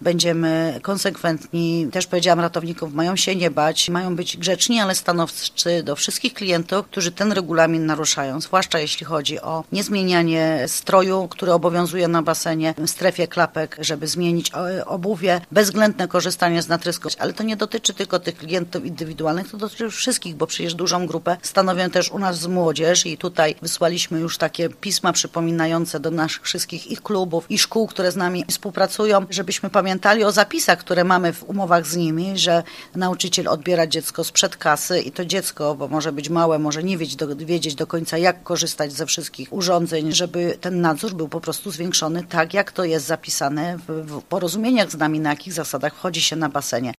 będziemy konsekwentni. Też powiedziałam, ratowników mają się nie bać, mają być grzeczni, ale stanowczy do wszystkich klientów, którzy ten regulamin naruszają, zwłaszcza jeśli chodzi o niezmienianie stroju, który obowiązuje na basenie, w strefie klapek, żeby zmienić obuwie, bezwzględne korzystanie z natrysku. Ale to nie dotyczy tylko tych klientów indywidualnych, to dotyczy wszystkich, bo przecież dużą grupę stanowią też u nas młodzież i tutaj wysłaliśmy już takie pisma przypominające do naszych wszystkich i klubów, i szkół, które z nami współpracują, żebyśmy pamiętali o zapisach, które mamy w umowach z nimi, że nauczyciel odbiera dziecko sprzed kasy i to dziecko, bo może być małe, może nie wiedzieć do końca, jak korzystać ze wszystkich urządzeń, żeby ten nadzór był po prostu zwiększony tak, jak to jest zapisane w porozumieniach z nami, na jakich zasadach wchodzi się na basenie.